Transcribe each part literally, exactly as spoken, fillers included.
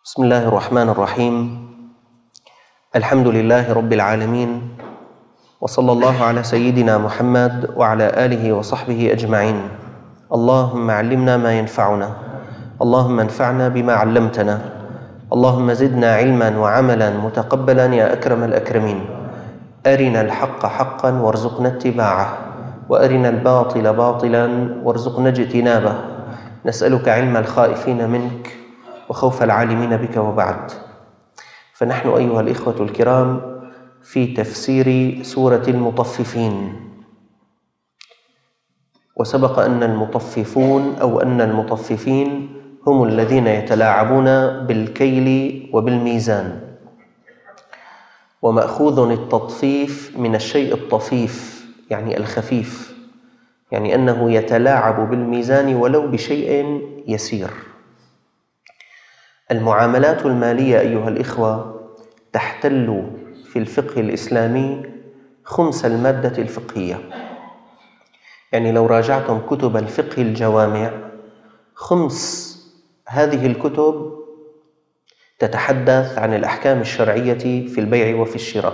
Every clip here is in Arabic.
بسم الله الرحمن الرحيم. الحمد لله رب العالمين، وصلى الله على سيدنا محمد وعلى آله وصحبه أجمعين. اللهم علمنا ما ينفعنا، اللهم انفعنا بما علمتنا، اللهم زدنا علما وعملا متقبلا يا أكرم الأكرمين. أرنا الحق حقا وارزقنا اتباعه، وأرنا الباطل باطلا وارزقنا اجتنابه. نسألك علم الخائفين منك وخوف العالمين بك، وبعد. فنحن أيها الإخوة الكرام في تفسير سورة المطففين، وسبق أن المطففون أو أن المطففين هم الذين يتلاعبون بالكيل وبالميزان، ومأخوذ التطفيف من الشيء الطفيف يعني الخفيف، يعني أنه يتلاعب بالميزان ولو بشيء يسير. المعاملات المالية أيها الإخوة تحتل في الفقه الإسلامي خمس المادة الفقهية. يعني لو راجعتم كتب الفقه الجوامع، خمس هذه الكتب تتحدث عن الأحكام الشرعية في البيع وفي الشراء.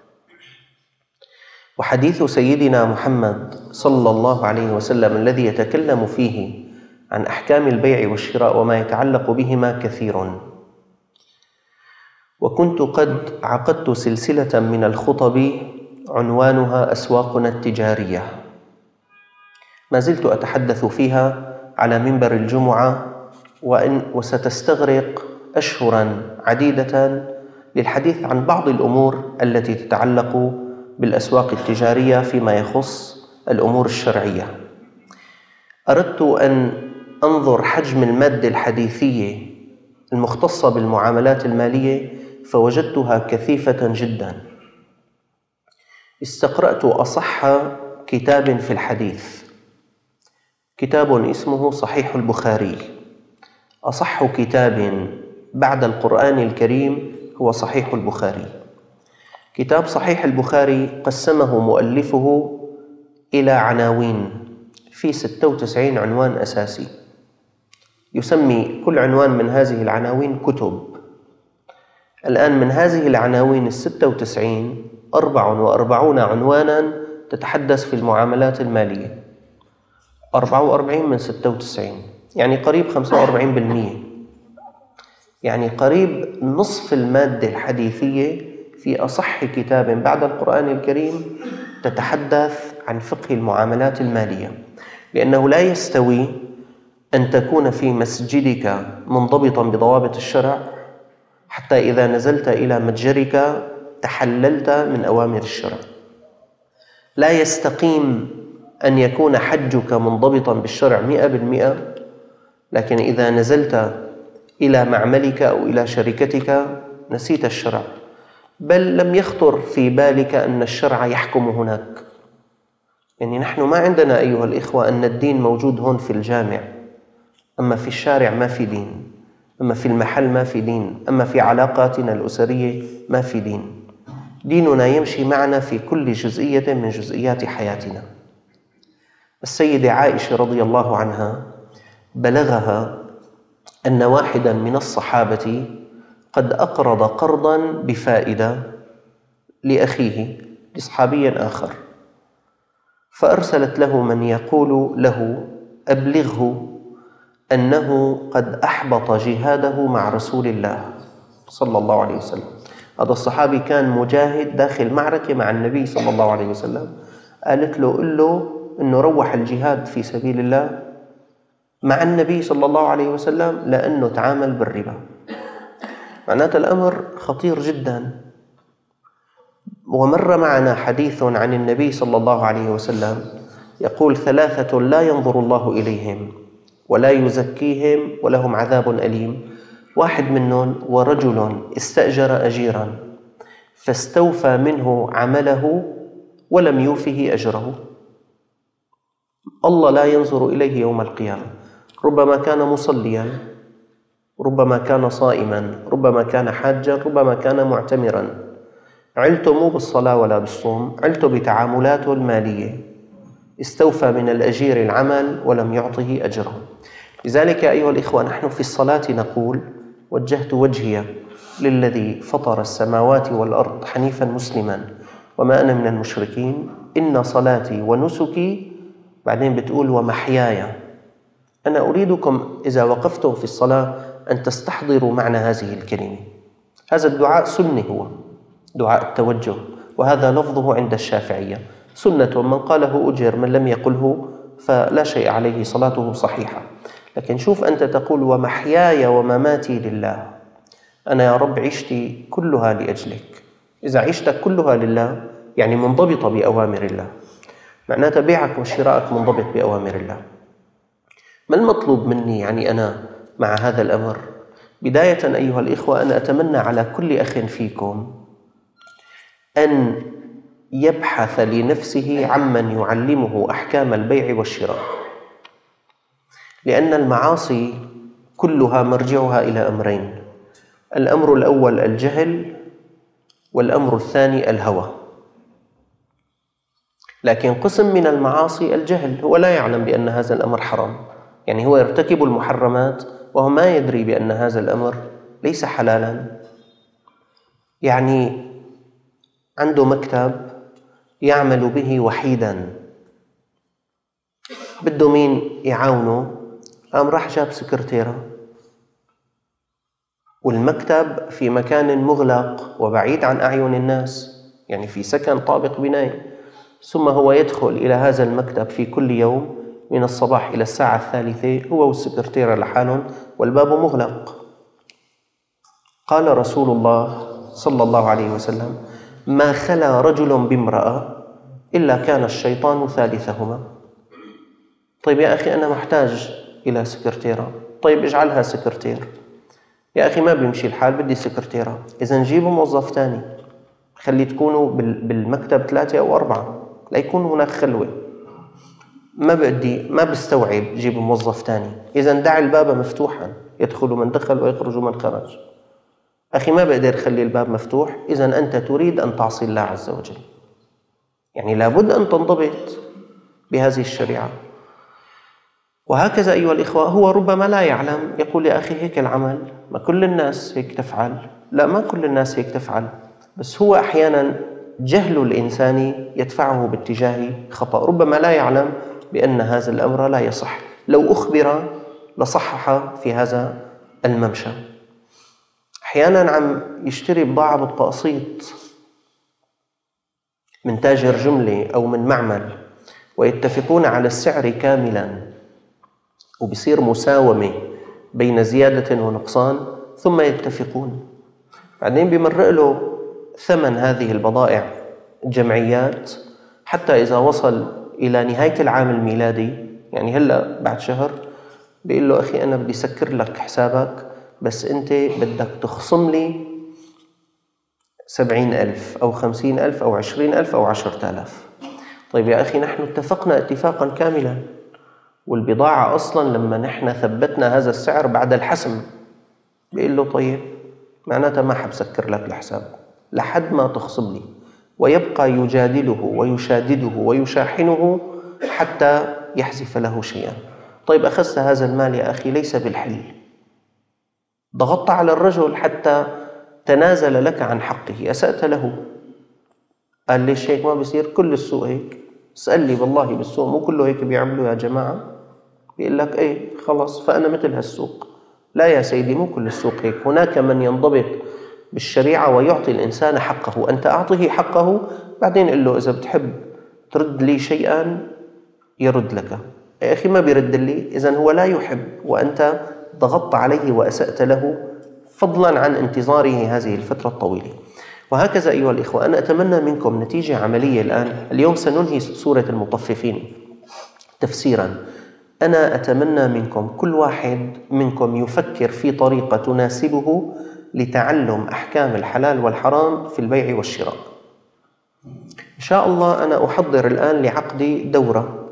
وحديث سيدنا محمد صلى الله عليه وسلم الذي يتكلم فيه عن أحكام البيع والشراء وما يتعلق بهما كثير. وكنت قد عقدت سلسلة من الخطب عنوانها أسواقنا التجارية، ما زلت أتحدث فيها على منبر الجمعة، وإن وستستغرق أشهرا عديدة للحديث عن بعض الأمور التي تتعلق بالأسواق التجارية فيما يخص الأمور الشرعية. أردت أن أنظر حجم المادة الحديثية المختصة بالمعاملات المالية، فوجدتها كثيفة جدا. استقرأت أصح كتاب في الحديث، كتاب اسمه صحيح البخاري. أصح كتاب بعد القرآن الكريم هو صحيح البخاري. كتاب صحيح البخاري قسمه مؤلفه إلى عناوين في ستة وتسعين عنوان أساسي، يسمي كل عنوان من هذه العناوين كتب. الآن من هذه العناوين الستة وتسعين أربع وأربعون عنوانا تتحدث في المعاملات المالية، أربعة وأربعين من ستة وتسعين، يعني قريب خمسة وأربعين بالمئة، يعني قريب نصف المادة الحديثية في أصح كتاب بعد القرآن الكريم تتحدث عن فقه المعاملات المالية. لأنه لا يستوي أن تكون في مسجدك منضبطا بضوابط الشرع حتى إذا نزلت إلى متجرك تحللت من أوامر الشرع. لا يستقيم أن يكون حجك منضبطا بالشرع مئة بالمئة، لكن إذا نزلت إلى معملك أو إلى شركتك نسيت الشرع، بل لم يخطر في بالك أن الشرع يحكم هناك. يعني نحن ما عندنا أيها الإخوة أن الدين موجود هون في الجامع، أما في الشارع ما في دين، أما في المحل ما في دين، أما في علاقاتنا الأسرية ما في دين. ديننا يمشي معنا في كل جزئية من جزئيات حياتنا. السيدة عائشة رضي الله عنها بلغها أن واحدا من الصحابة قد أقرض قرضا بفائدة لأخيه لصحابي آخر، فأرسلت له من يقول له أبلغه أنه قد أحبط جهاده مع رسول الله صلى الله عليه وسلم. هذا الصحابي كان مجاهد داخل معركة مع النبي صلى الله عليه وسلم. قالت له قل له أنه روح الجهاد في سبيل الله مع النبي صلى الله عليه وسلم لأنه تعامل بالربا. معناته الأمر خطير جدا. ومر معنا حديث عن النبي صلى الله عليه وسلم يقول ثلاثة لا ينظر الله إليهم ولا يزكيهم ولهم عذاب أليم. واحد منهم ورجل استأجر أجيرا فاستوفى منه عمله ولم يوفه أجره، الله لا ينظر إليه يوم القيامة. ربما كان مصليا، ربما كان صائما، ربما كان حاجا، ربما كان معتمرا، علته مو بالصلاة ولا بالصوم، علته بتعاملاته المالية، استوفى من الأجير العمل ولم يعطه أجره. لذلك أيها الإخوة نحن في الصلاة نقول وجهت وجهي للذي فطر السماوات والأرض حنيفا مسلما وما أنا من المشركين إن صلاتي ونسكي، بعدين بتقول ومحياي. أنا أريدكم إذا وقفتم في الصلاة أن تستحضروا معنى هذه الكلمة. هذا الدعاء سنة، هو دعاء التوجه، وهذا لفظه عند الشافعية سنة، من قاله أجر، من لم يقله فلا شيء عليه، صلاته صحيحة. لكن شوف أنت تقول ومحياي ومماتي لله، أنا يا رب عشتي كلها لأجلك. إذا عشتك كلها لله يعني منضبطة بأوامر الله، معناتها بيعك وشراءك منضبط بأوامر الله. ما المطلوب مني يعني أنا مع هذا الأمر؟ بداية أيها الإخوة، أنا أتمنى على كل أخ فيكم أن يبحث لنفسه عمن يعلمه أحكام البيع والشراء، لأن المعاصي كلها مرجعها إلى أمرين: الأمر الأول الجهل، والأمر الثاني الهوى. لكن قسم من المعاصي الجهل، هو لا يعلم بأن هذا الأمر حرام، يعني هو يرتكب المحرمات وهو ما يدري بأن هذا الأمر ليس حلالا. يعني عنده مكتب يعمل به وحيدا، بده مين يعاونه، قام راح جاب سكرتيرة، والمكتب في مكان مغلق وبعيد عن أعين الناس، يعني في سكن طابق بناي، ثم هو يدخل إلى هذا المكتب في كل يوم من الصباح إلى الساعة الثالثة هو والسكرتيرة لحالهم والباب مغلق. قال رسول الله صلى الله عليه وسلم: ما خلا رجل بامرأة إلا كان الشيطان ثالثهما. طيب يا أخي أنا محتاج إلى سكرتيرة، طيب اجعلها سكرتير. يا أخي ما بيمشي الحال، بدي سكرتيرة، إذا نجيبوا موظف تاني، خلي تكونوا بالمكتب ثلاثة أو أربعة، لا يكون هناك خلوة. ما بدي ما بستوعب جيب موظف تاني، إذا دع الباب مفتوحا يدخل من دخل ويخرج من خرج. أخي ما بقدر خلي الباب مفتوح، إذا أنت تريد أن تعصي الله عز وجل، يعني لابد أن تنضبط بهذه الشريعة. وهكذا أيها الإخوة، هو ربما لا يعلم، يقول يا أخي هيك العمل، ما كل الناس هيك تفعل. لا، ما كل الناس هيك تفعل، بس هو أحيانا جهل الإنسان يدفعه باتجاه خطأ، ربما لا يعلم بأن هذا الأمر لا يصح، لو أخبر لصحح في هذا الممشى. أحيانا عم يشتري بضاعة بالتقسيط من تاجر جملة أو من معمل، ويتفقون على السعر كاملا، وبصير مساومة بين زيادة ونقصان، ثم يتفقون، بعدين بيمرق له ثمن هذه البضائع الجمعيات حتى إذا وصل إلى نهاية العام الميلادي، يعني هلأ بعد شهر، بيقول له أخي أنا بدي سكر لك حسابك، بس أنت بدك تخصم لي سبعين ألف أو خمسين ألف أو عشرين ألف أو عشرة آلاف. طيب يا أخي نحن اتفقنا اتفاقا كاملا، والبضاعة أصلا لما نحن ثبتنا هذا السعر بعد الحسم. بيقول له طيب معناتها ما حبسكر لك الحساب لحد ما تخصم لي، ويبقى يجادله ويشادده ويشاحنه حتى يحذف له شيئا. طيب أخذت هذا المال يا أخي ليس بالحل، ضغطت على الرجل حتى تنازل لك عن حقه، أسأت له. قال ليش هيك؟ ما بيصير، كل السوق هيك. اسأل لي بالله بالسوق مو كله هيك بيعملوا يا جماعة؟ بيقول لك ايه خلص فأنا مثل هالسوق. لا يا سيدي، مو كل السوق هيك، هناك من ينضبط بالشريعة ويعطي الإنسان حقه. أنت أعطيه حقه، بعدين قل له إذا بتحب ترد لي شيئا يرد لك. يا أخي ما بيرد لي، إذن هو لا يحب، وأنت ضغطت عليه وأسأت له، فضلا عن انتظاره هذه الفترة الطويلة. وهكذا أيها الإخوة، أنا أتمنى منكم نتيجة عملية الآن. اليوم سننهي سورة المطففين تفسيرا. أنا أتمنى منكم كل واحد منكم يفكر في طريقة تناسبه لتعلم أحكام الحلال والحرام في البيع والشراء. إن شاء الله أنا أحضر الآن لعقد دورة،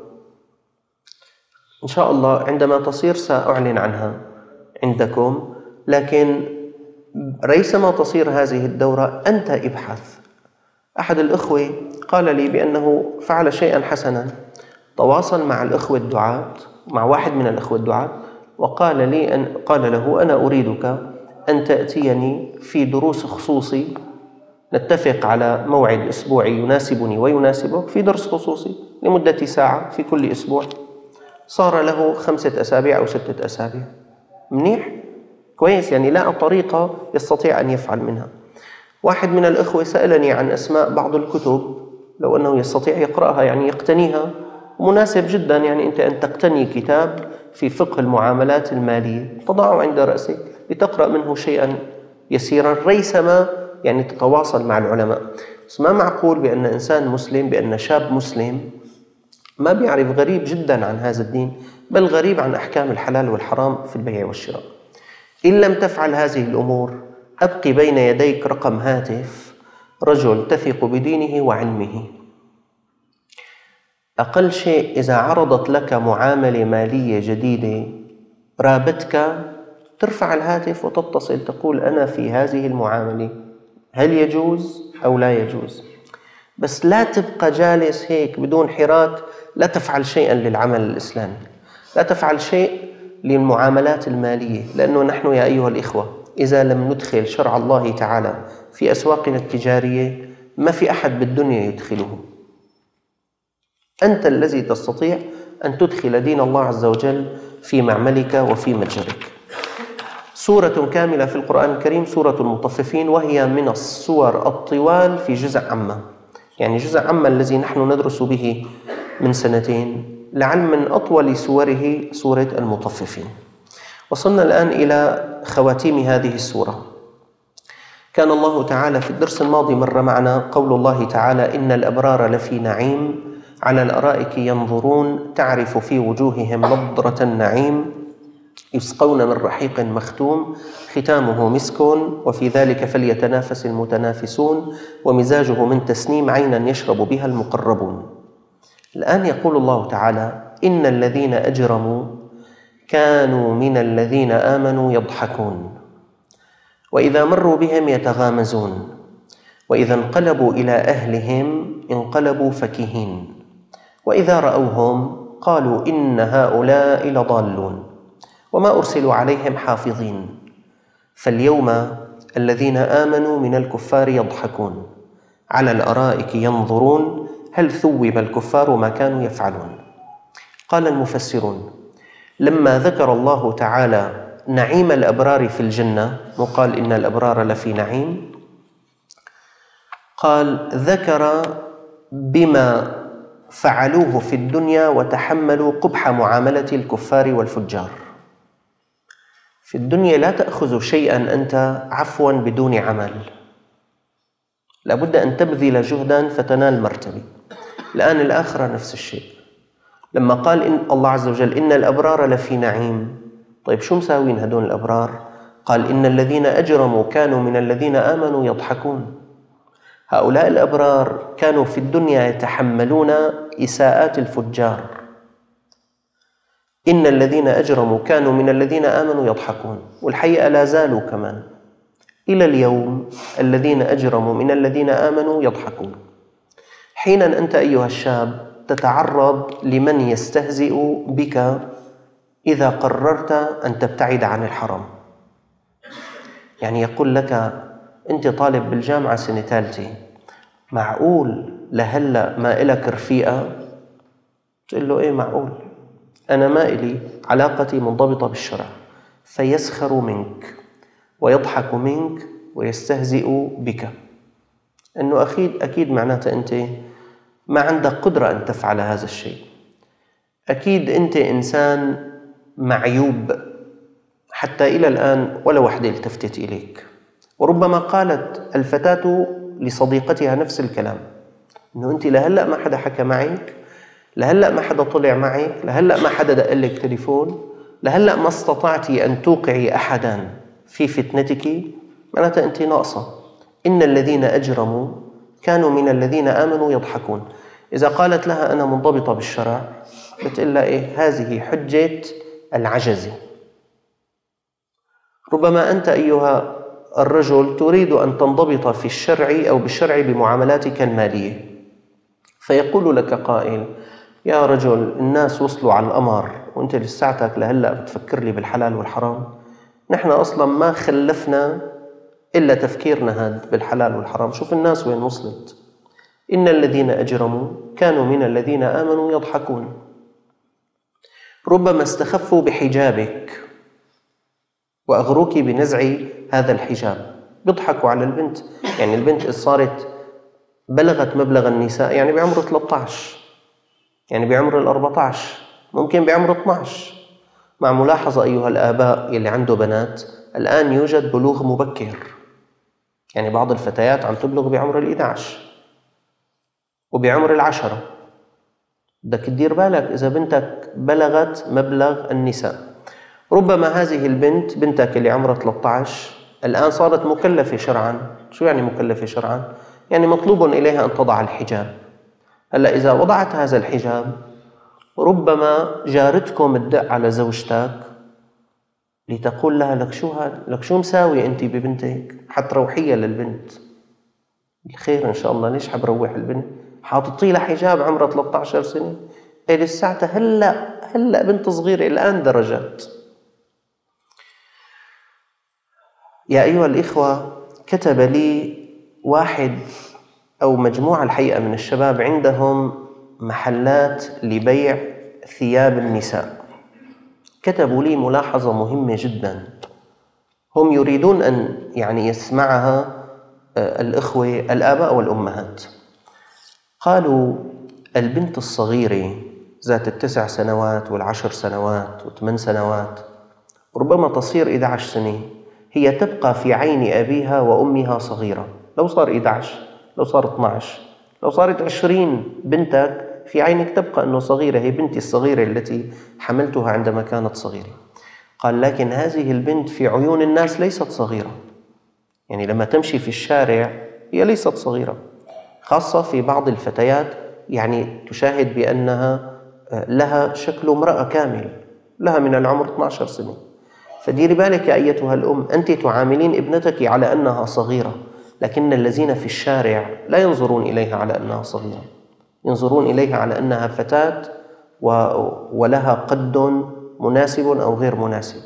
إن شاء الله عندما تصير سأعلن عنها عندكم، لكن ريثما تصير هذه الدورة أنت ابحث. أحد الأخوة قال لي بأنه فعل شيئا حسنا، تواصل مع الأخوة الدعاة، مع واحد من الأخوة الدعاة، وقال لي أن قال له أنا أريدك أن تأتيني في دروس خصوصي، نتفق على موعد أسبوعي يناسبني ويناسبك في درس خصوصي لمدة ساعة في كل أسبوع. صار له خمسة أسابيع أو ستة أسابيع. منيح؟ كويس، يعني لا طريقة يستطيع أن يفعل منها. واحد من الأخوة سألني عن أسماء بعض الكتب لو أنه يستطيع يقرأها، يعني يقتنيها. مناسب جدا يعني أنت أن تقتني كتاب في فقه المعاملات المالية، تضعه عند رأسك لتقرأ منه شيئا يسيرا ريثما يعني تتواصل مع العلماء. بس ما معقول بأن إنسان مسلم، بأن شاب مسلم ما بيعرف، غريب جدا عن هذا الدين، بل غريب عن أحكام الحلال والحرام في البيع والشراء. إن لم تفعل هذه الأمور أبقي بين يديك رقم هاتف رجل تثق بدينه وعلمه. أقل شيء إذا عرضت لك معاملة مالية جديدة رابتك، ترفع الهاتف وتتصل تقول أنا في هذه المعاملة، هل يجوز أو لا يجوز؟ بس لا تبقى جالس هيك بدون حراك، لا تفعل شيئا للعمل الإسلامي، لا تفعل شيء للمعاملات المالية، لأنه نحن يا أيها الإخوة إذا لم ندخل شرع الله تعالى في أسواقنا التجارية ما في أحد بالدنيا يدخله. أنت الذي تستطيع أن تدخل دين الله عز وجل في معملك وفي متجرك. سورة كاملة في القرآن الكريم سورة المطففين، وهي من السور الطوال في جزء عامة، يعني جزء عامة الذي نحن ندرس به من سنتين، لعل من أطول سوره سورة المطففين. وصلنا الآن إلى خواتيم هذه السورة. كان الله تعالى في الدرس الماضي مر معنا قول الله تعالى إن الأبرار لفي نعيم على الأرائك ينظرون تعرف في وجوههم نضرة النعيم يسقون من رحيق مختوم ختامه مسك وفي ذلك فليتنافس المتنافسون ومزاجه من تسنيم عينا يشرب بها المقربون. الآن يقول الله تعالى إن الذين أجرموا كانوا من الذين آمنوا يضحكون وإذا مروا بهم يتغامزون وإذا انقلبوا إلى أهلهم انقلبوا فكهين وإذا رأوهم قالوا إن هؤلاء لضالون وما أرسلوا عليهم حافظين فاليوم الذين آمنوا من الكفار يضحكون على الأرائك ينظرون هل ثوب الكفار ما كانوا يفعلون. قال المفسرون لما ذكر الله تعالى نعيم الأبرار في الجنة وقال إن الأبرار لفي نعيم، قال ذكر بما فعلوه في الدنيا وتحملوا قبح معاملة الكفار والفجار. في الدنيا لا تأخذ شيئا أنت عفوا بدون عمل، لابد أن تبذل جهدا فتنال مرتبة. الآن الآخرة نفس الشيء، لما قال إن الله عز وجل إن الأبرار لفي نعيم، طيب شو مساوين هدول الأبرار؟ قال إن الذين أجرموا كانوا من الذين آمنوا يضحكون. هؤلاء الأبرار كانوا في الدنيا يتحملون إساءات الفجار. إن الذين أجرموا كانوا من الذين آمنوا يضحكون، والحقيقة لا زالوا كمان إلى اليوم الذين أجرموا من الذين آمنوا يضحكون. حيناً أنت أيها الشاب تتعرض لمن يستهزئ بك إذا قررت أن تبتعد عن الحرام. يعني يقول لك أنت طالب بالجامعة سنة ثالثة، معقول لهلأ ما إلك رفيقة؟ تقول له إيه معقول، أنا ما إلي، علاقتي منضبطة بالشرع. فيسخر منك ويضحك منك ويستهزئ بك، أنه أكيد أكيد معناته أنت ما عندك قدرة أن تفعل هذا الشيء، أكيد أنت إنسان معيوب، حتى إلى الآن ولا وحدة التفتت إليك. وربما قالت الفتاة لصديقتها نفس الكلام، أنه أنت لهلأ ما حدا حكى معك، لهلأ ما حدا طلع معك، لهلأ ما حدا دق لك تليفون، لهلأ ما استطعتي أن توقعي أحدا في فتنتك، معناتها أنت ناقصة. إن الذين أجرموا كانوا من الذين آمنوا يضحكون. إذا قالت لها أنا منضبطة بالشرع، بتقول لها إيه؟ هذه حجة العجز. ربما أنت أيها الرجل تريد أن تنضبط في الشرع أو بالشرع بمعاملاتك المالية، فيقول لك قائل يا رجل الناس وصلوا على القمر وأنت لساتك لهلأ بتفكر لي بالحلال والحرام. نحن أصلا ما خلفنا إلا تفكيرنا هذا بالحلال والحرام. شوف الناس وين وصلت. إن الذين أجرموا كانوا من الذين آمنوا يضحكون. ربما استخفوا بحجابك وأغروك بنزع هذا الحجاب، بيضحكوا على البنت. يعني البنت إذا صارت بلغت مبلغ النساء، يعني بعمر ثلاثة عشر، يعني بعمر الأربعة عشر، ممكن بعمر اثني عشر، مع ملاحظة أيها الآباء اللي عنده بنات، الآن يوجد بلوغ مبكر، يعني بعض الفتيات عم تبلغ بعمر الإحدى عشر وبعمر العشرة. بدك تدير بالك إذا بنتك بلغت مبلغ النساء. ربما هذه البنت، بنتك اللي عمرها ثلاثة عشر، الآن صارت مكلفة شرعاً. شو يعني مكلفة شرعاً؟ يعني مطلوب إليها أن تضع الحجاب. هلأ إذا وضعت هذا الحجاب، ربما جارتكم تدق على زوجتك لتقول لها لك شو هذا، لك شو مساوي أنت ببنتك، حتروحيها للبنت. الخير إن شاء الله، ليش حبروح البنت؟ حاططي لها حجاب عمرها ثلاثة عشر سنة. إيه لساعتها هلأ هلأ بنت صغيرة، الآن درجات. يا أيها الإخوة، كتب لي واحد أو مجموعة الحقيقة من الشباب عندهم محلات لبيع ثياب النساء. كتبوا لي ملاحظة مهمة جدا، هم يريدون أن يعني يسمعها الإخوة الآباء والأمهات. قالوا البنت الصغيرة ذات التسع سنوات والعشر سنوات وثمان سنوات، ربما تصير إحدى عشرة سنة، هي تبقى في عين أبيها وأمها صغيرة. لو صار إحدى عشر، لو صار اثني عشر، لو صارت عشرين، بنتك في عينك تبقى أنه صغيرة، هي بنتي الصغيرة التي حملتها عندما كانت صغيرة. قال لكن هذه البنت في عيون الناس ليست صغيرة، يعني لما تمشي في الشارع هي ليست صغيرة، خاصة في بعض الفتيات يعني تشاهد بأنها لها شكل امرأة كامل، لها من العمر اثني عشر سنة. فديري بالك يا أيتها الأم، أنت تعاملين ابنتك على أنها صغيرة، لكن الذين في الشارع لا ينظرون إليها على أنها صغيرة، ينظرون إليها على أنها فتاة ولها قد مناسب أو غير مناسب.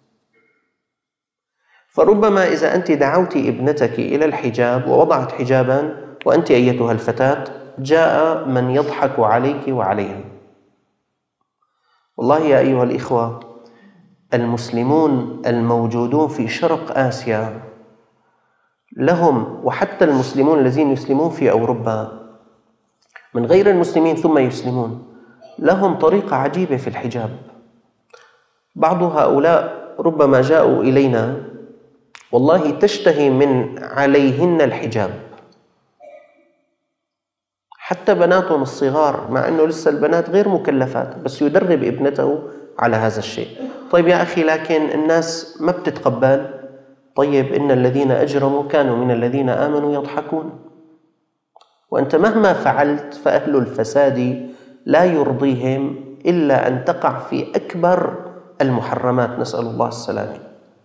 فربما إذا أنت دعوت ابنتك إلى الحجاب ووضعت حجاباً وأنت أيتها الفتاة، جاء من يضحك عليك وعليها. والله يا أيها الإخوة، المسلمون الموجودون في شرق آسيا لهم، وحتى المسلمون الذين يسلمون في أوروبا من غير المسلمين ثم يسلمون، لهم طريقة عجيبة في الحجاب. بعض هؤلاء ربما جاءوا إلينا والله تشتهي من عليهن الحجاب، حتى بناتهم الصغار، مع أنه لسه البنات غير مكلفات، بس يدرب ابنته على هذا الشيء. طيب يا أخي، لكن الناس ما بتتقبل. طيب إن الذين أجرموا كانوا من الذين آمنوا يضحكون. وأنت مهما فعلت فأهل الفساد لا يرضيهم إلا أن تقع في أكبر المحرمات، نسأل الله السلامة.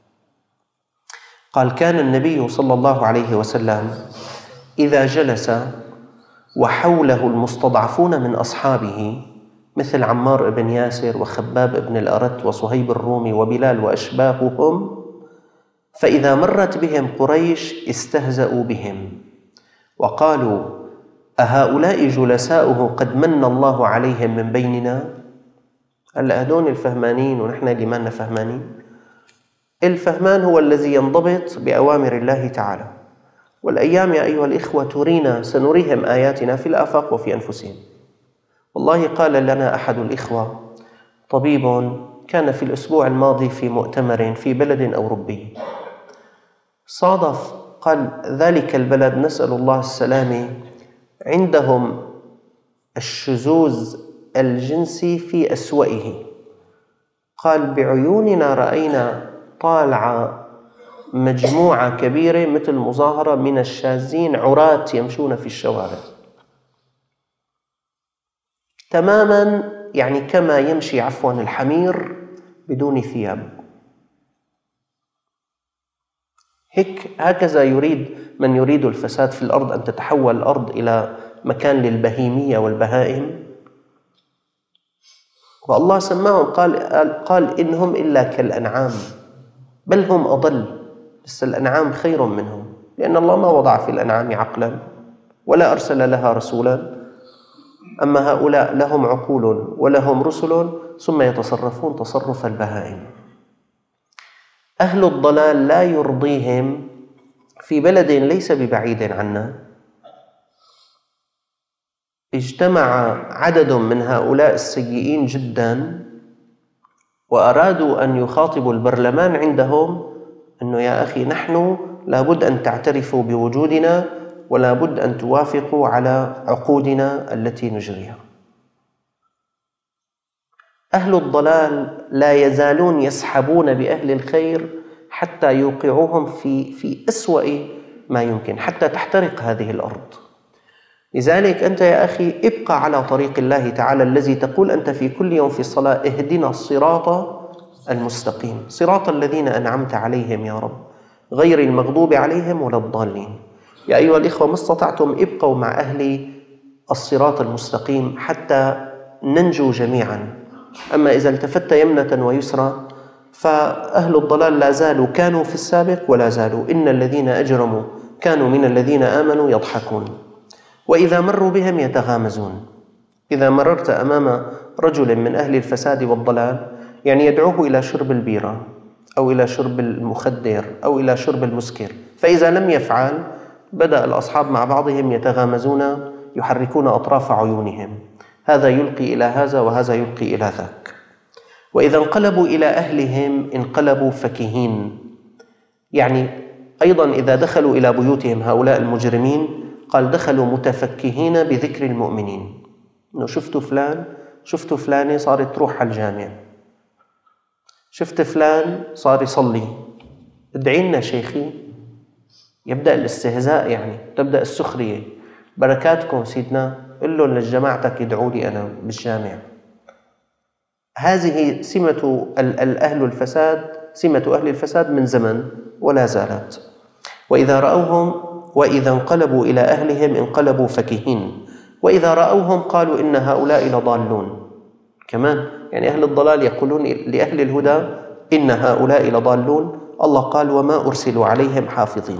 قال كان النبي صلى الله عليه وسلم إذا جلس وحوله المستضعفون من أصحابه مثل عمار بن ياسر وخباب بن الأرت وصهيب الرومي وبلال وأشباههم، فإذا مرت بهم قريش استهزأوا بهم وقالوا أهؤلاء جلساؤه قد من الله عليهم من بيننا؟ هلأ هدول الفهمانين ونحن اللي ما لنا فهمانين. الفهمان هو الذي ينضبط بأوامر الله تعالى. والأيام يا أيها الإخوة ترينا، سنريهم آياتنا في الآفاق وفي أنفسهم. والله قال لنا أحد الإخوة طبيب كان في الأسبوع الماضي في مؤتمر في بلد أوروبي، صادف قال ذلك البلد نسأل الله السلامة عندهم الشذوذ الجنسي في أسوأه. قال بعيوننا رأينا طالعة مجموعة كبيرة مثل مظاهرة من الشاذين عراة يمشون في الشوارع تماما، يعني كما يمشي عفوا الحمير بدون ثياب. هيك هكذا يريد من يريد الفساد في الأرض أن تتحول الأرض إلى مكان للبهيمية والبهائم. والله سماهم قال, قال إنهم إلا كالأنعام بل هم أضل، بس الأنعام خير منهم، لأن الله ما وضع في الأنعام عقلا ولا أرسل لها رسولا. أما هؤلاء لهم عقول ولهم رسل ثم يتصرفون تصرف البهائم. أهل الضلال لا يرضيهم في بلد ليس ببعيد عنا اجتمع عدد من هؤلاء السيئين جدا وأرادوا أن يخاطبوا البرلمان عندهم أنه يا أخي نحن لابد أن تعترفوا بوجودنا ولا بد أن توافقوا على عقودنا التي نجريها. أهل الضلال لا يزالون يسحبون بأهل الخير حتى يوقعوهم في في أسوأ ما يمكن، حتى تحترق هذه الأرض. لذلك أنت يا أخي ابقى على طريق الله تعالى الذي تقول أنت في كل يوم في الصلاة اهدنا الصراط المستقيم صراط الذين أنعمت عليهم يا رب غير المغضوب عليهم ولا الضالين. يا أيها الإخوة ما استطعتم ابقوا مع أهل الصراط المستقيم حتى ننجو جميعا. أما إذا التفت يمنة ويسرى فأهل الضلال لا زالوا كانوا في السابق ولا زالوا. إن الذين أجرموا كانوا من الذين آمنوا يضحكون وإذا مروا بهم يتغامزون. إذا مررت أمام رجل من أهل الفساد والضلال يعني يدعوه إلى شرب البيرة أو إلى شرب المخدر أو إلى شرب المسكر، فإذا لم يفعل بدأ الأصحاب مع بعضهم يتغامزون يحركون أطراف عيونهم، هذا يلقي إلى هذا وهذا يلقي إلى ذاك. وإذا انقلبوا إلى أهلهم انقلبوا فكهين. يعني أيضا إذا دخلوا إلى بيوتهم هؤلاء المجرمين قال دخلوا متفكهين بذكر المؤمنين، إنه شفتوا فلان شفتوا فلانة صارت تروح على الجامع، شفت فلان صار يصلي، ادعي لنا شيخي. يبدأ الاستهزاء، يعني تبدأ السخرية. بركاتكم سيدنا، قل لهم لجماعتك يدعوا لي أنا بالجامع. هذه سمة الأهل الفساد، سمة أهل الفساد من زمن ولا زالت. وإذا رأوهم وإذا انقلبوا إلى أهلهم انقلبوا فكهين وإذا رأوهم قالوا إن هؤلاء لضالون. كمان يعني أهل الضلال يقولون لأهل الهدى إن هؤلاء لضالون. الله قال وما أرسلوا عليهم حافظين.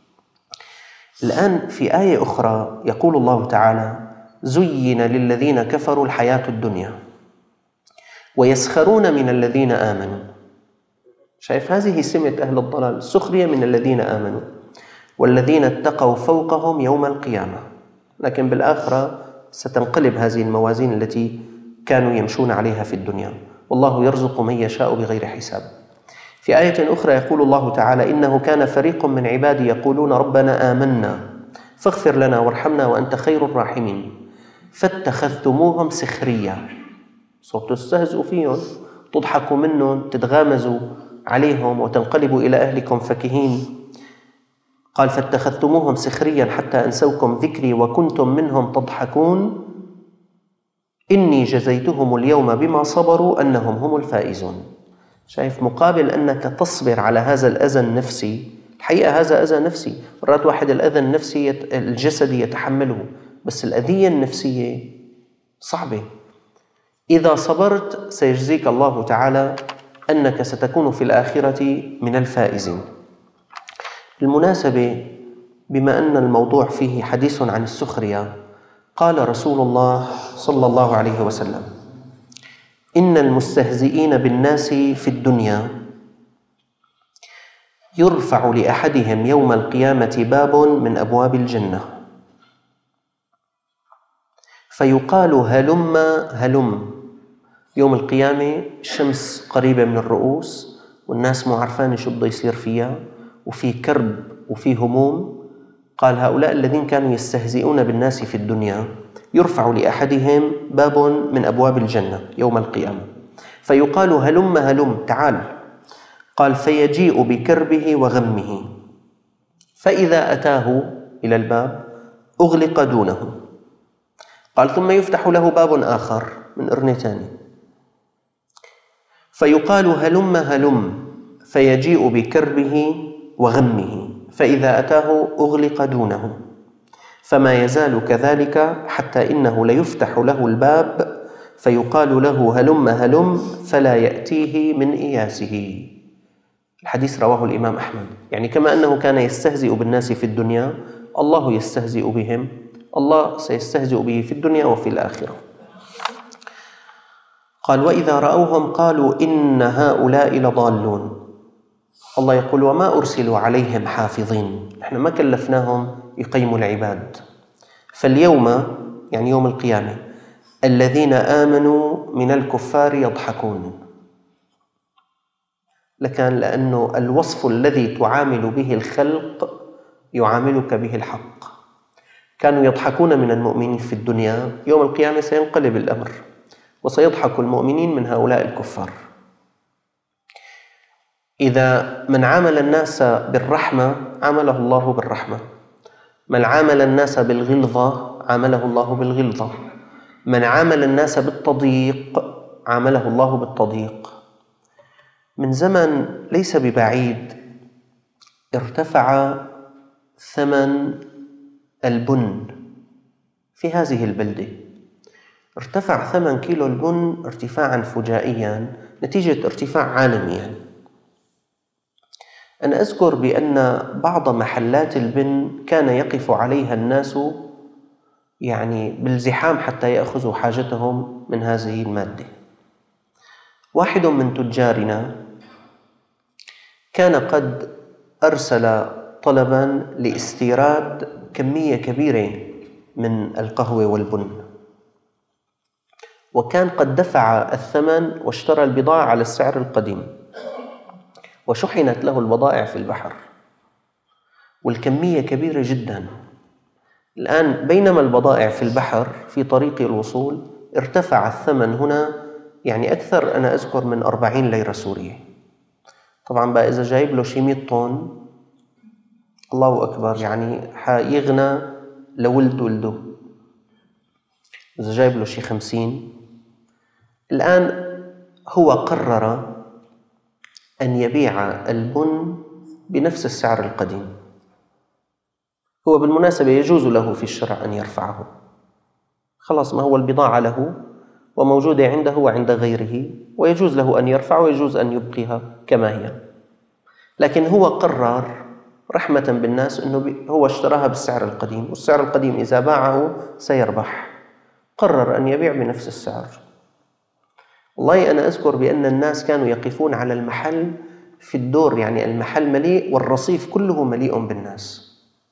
الآن في آية أخرى يقول الله تعالى زين للذين كفروا الحياة الدنيا ويسخرون من الذين آمنوا. شايف هذه سمة أهل الضلال، السخرية من الذين آمنوا. والذين اتقوا فوقهم يوم القيامة. لكن بالآخرة ستنقلب هذه الموازين التي كانوا يمشون عليها في الدنيا. والله يرزق من يشاء بغير حساب. في آية أخرى يقول الله تعالى إنه كان فريق من عبادي يقولون ربنا آمنا فاغفر لنا وارحمنا وأنت خير الراحمين فاتخذتموهم سخريا. صرتوا تستهزئوا فيهم، تضحكوا منهم، تتغامزوا عليهم وتنقلبوا إلى أهلكم فكهين. قال فاتخذتموهم سخريا حتى أنسوكم ذكري وكنتم منهم تضحكون إني جزيتهم اليوم بما صبروا أنهم هم الفائزون. شايف مقابل أنك تصبر على هذا الأذى النفسي، الحقيقة هذا أذى نفسي، مرات واحد الأذى النفسي الجسدي يتحمله، بس الأذية النفسية صعبة. إذا صبرت سيجزيك الله تعالى أنك ستكون في الآخرة من الفائزين. بالمناسبة بما أن الموضوع فيه حديث عن السخرية، قال رسول الله صلى الله عليه وسلم إن المستهزئين بالناس في الدنيا يرفع لأحدهم يوم القيامة باب من أبواب الجنة فيقال هلم هلم. يوم القيامة الشمس قريبة من الرؤوس والناس مو عارفين شو بده يصير فيها وفي كرب وفي هموم. قال هؤلاء الذين كانوا يستهزئون بالناس في الدنيا يرفع لأحدهم باب من أبواب الجنة يوم القيامة فيقال هلم هلم تعال. قال فيجيء بكربه وغمه فإذا أتاه إلى الباب أغلق دونه. قال ثم يفتح له باب آخر من قرن ثاني فيقال هلم هلم فيجيء بكربه وغمه فإذا أتاه أغلق دونه فما يزال كذلك حتى إنه ليفتح له الباب فيقال له هلم هلم فلا يأتيه من إياسه. الحديث رواه الإمام أحمد. يعني كما أنه كان يستهزئ بالناس في الدنيا، الله يستهزئ بهم، الله سيستهزئ به في الدنيا وفي الآخرة. قال: وإذا رأوهم قالوا إن هؤلاء لضالون. الله يقول: وما أرسلوا عليهم حافظين، نحن ما كلفناهم يقيموا العباد. فاليوم، يعني يوم القيامة، الذين آمنوا من الكفار يضحكون. لكان لأنه الوصف الذي تعامل به الخلق يعاملك به الحق. كانوا يضحكون من المؤمنين في الدنيا، يوم القيامة سينقلب الأمر وسيضحك المؤمنين من هؤلاء الكفار. إذا من عامل الناس بالرحمة عامله الله بالرحمة، من عامل الناس بالغلظة عامله الله بالغلظة، من عامل الناس بالتضييق عامله الله بالتضييق. من زمن ليس ببعيد ارتفع ثمن البن في هذه البلدة، ارتفع ثمن كيلو البن ارتفاعا فجائيا نتيجة ارتفاع عالمي. يعني أنا أذكر بأن بعض محلات البن كان يقف عليها الناس يعني بالزحام حتى يأخذوا حاجتهم من هذه المادة. واحد من تجارنا كان قد أرسل طلباً لاستيراد كمية كبيرة من القهوة والبن، وكان قد دفع الثمن واشترى البضاعة على السعر القديم، وشحنت له البضائع في البحر، والكمية كبيرة جداً. الآن بينما البضائع في البحر في طريق الوصول، ارتفع الثمن هنا يعني أكثر، أنا أذكر من أربعين ليرة سورية. طبعاً بقى إذا جايب له شي مئة طن، الله أكبر، يعني حيغنى لولد ولده. إذا جايب له شي خمسين. الآن هو قرر أن يبيع البن بنفس السعر القديم. هو بالمناسبة يجوز له في الشرع أن يرفعه، خلاص، ما هو البضاعة له وموجودة عنده وعند غيره، ويجوز له أن يرفع ويجوز أن يبقيها كما هي. لكن هو قرر رحمة بالناس أنه هو اشتراها بالسعر القديم، والسعر القديم إذا باعه سيربح، قرر أن يبيع بنفس السعر. والله أنا أذكر بأن الناس كانوا يقفون على المحل في الدور، يعني المحل مليء والرصيف كله مليء بالناس.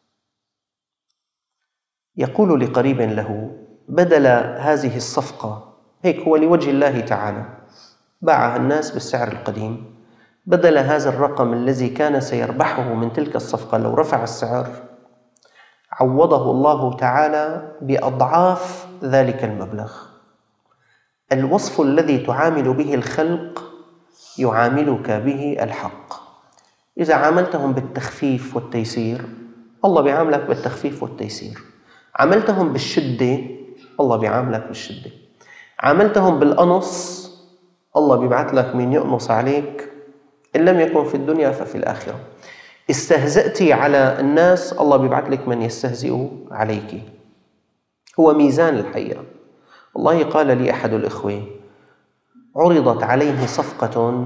يقول لقريب له: بدل هذه الصفقة، هيك هو لوجه الله تعالى باعها الناس بالسعر القديم، بدل هذا الرقم الذي كان سيربحه من تلك الصفقة لو رفع السعر، عوضه الله تعالى بأضعاف ذلك المبلغ. الوصف الذي تعامل به الخلق يعاملك به الحق. إذا عاملتهم بالتخفيف والتيسير، الله بيعاملك بالتخفيف والتيسير. عاملتهم بالشدة، الله بيعاملك بالشدة. عاملتهم بالقنص، الله بيبعث لك من يقنص عليك، إن لم يكن في الدنيا ففي الآخرة. استهزأتي على الناس، الله بيبعث لك من يستهزئ عليك. هو ميزان الحقيقة. والله قال لي أحد الإخوة: عرضت عليه صفقة،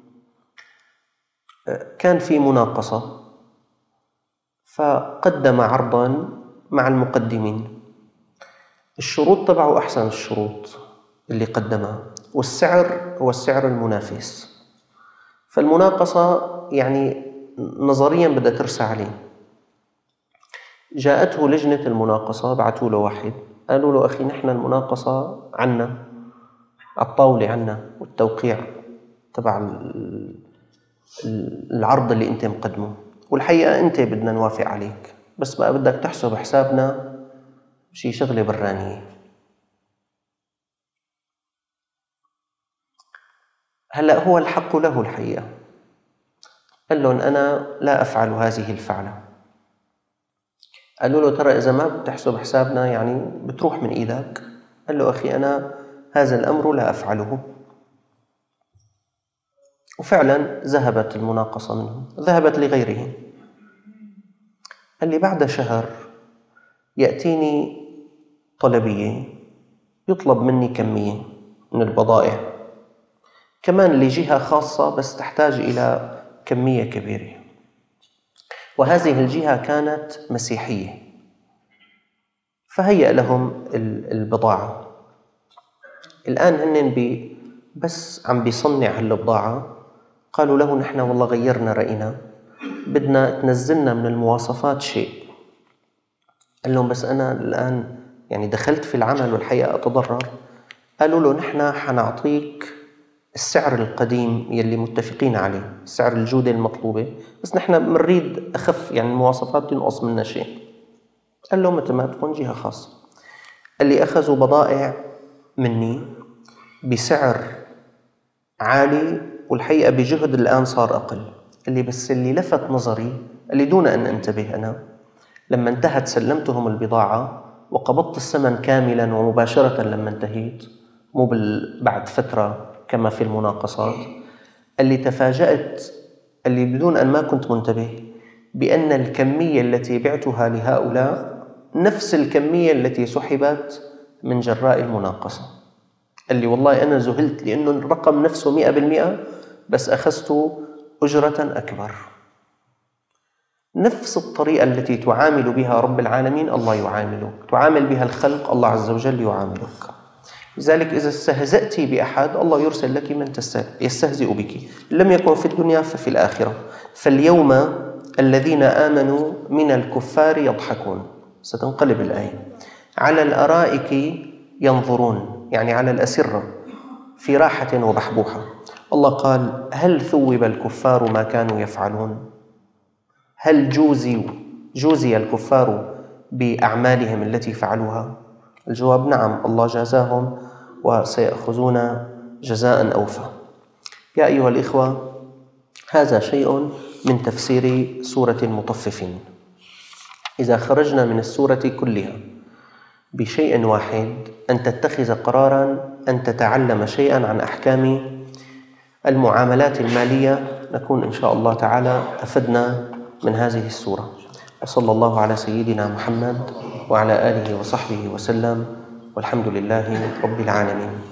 كان في مناقصة، فقدم عرضاً مع المقدمين، الشروط تبعه أحسن الشروط اللي قدمها، والسعر هو السعر المنافس. فالمناقصة يعني نظرياً بدها ترسى عليه. جاءته لجنة المناقصة، بعثوا له واحد، قالوا له: أخي، نحن المناقصة عنا، الطاولة عنا، والتوقيع تبع العرض اللي أنت مقدمه، والحقيقة أنت بدنا نوافق عليك، بس بقى بدك تحسب حسابنا شي شغلة برانية. هلأ هو الحق له الحقيقة. قال لهم: أنا لا أفعل هذه الفعلة. قالوا له: ترى إذا ما بتحسب حسابنا يعني بتروح من إيدك. قال له: أخي، أنا هذا الأمر لا أفعله. وفعلا ذهبت المناقصة منه، ذهبت لغيره. قال لي: بعد شهر يأتيني طلبية، يطلب مني كمية من البضائع، كمان لجهة خاصة بس تحتاج إلى كمية كبيرة، وهذه الجهة كانت مسيحية، فهيأ لهم البضاعة. الآن هن بي بس عم بيصنع هالبضاعة، قالوا له نحن والله غيرنا رأينا، بدنا تنزلنا من المواصفات شيء. قال لهم بس أنا الآن يعني دخلت في العمل والحقيقة أتضرر. قالوا له نحن حنعطيك السعر القديم يلي متفقين عليه، سعر الجودة المطلوبة، بس نحن بنريد أخف، يعني المواصفات تنقص منا شيء. قال لهم متى ما تكون جهة خاصة. اللي أخذوا بضائع مني بسعر عالي والحقيقة بجهد الآن صار أقل. اللي بس اللي لفت نظري، اللي دون أن أنتبه أنا، لما انتهت سلمتهم البضاعة وقبضت الثمن كاملا ومباشرة لما انتهيت، مو بعد فترة كما في المناقصات. اللي تفاجأت، اللي بدون أن ما كنت منتبه، بأن الكمية التي بعتها لهؤلاء نفس الكمية التي سحبت من جراء المناقصة. اللي والله أنا ذهلت لأنه الرقم نفسه مئة بالمئة، بس أخذت أجرة أكبر. نفس الطريقة التي تعامل بها رب العالمين الله يعاملك، تعامل بها الخلق الله عز وجل يعاملك. لذلك إذا استهزأت بأحد الله يرسل لك من يستهزئ بك، لم يكن في الدنيا ففي الآخرة. فاليوم الذين آمنوا من الكفار يضحكون، ستنقلب الآية، على الأرائك ينظرون، يعني على الأسرة في راحة وبحبوحة. الله قال هل ثوب الكفار ما كانوا يفعلون؟ هل جوزي جوزي الكفار بأعمالهم التي فعلوها؟ الجواب نعم، الله جازاهم وسيأخذون جزاء أوفى. يا أيها الإخوة، هذا شيء من تفسير سورة المطففين. إذا خرجنا من السورة كلها بشيء واحد، أن تتخذ قراراً أن تتعلم شيئاً عن أحكام المعاملات المالية، نكون إن شاء الله تعالى أفدنا من هذه السورة. وصلى الله على سيدنا محمد وعلى آله وصحبه وسلم، والحمد لله رب العالمين.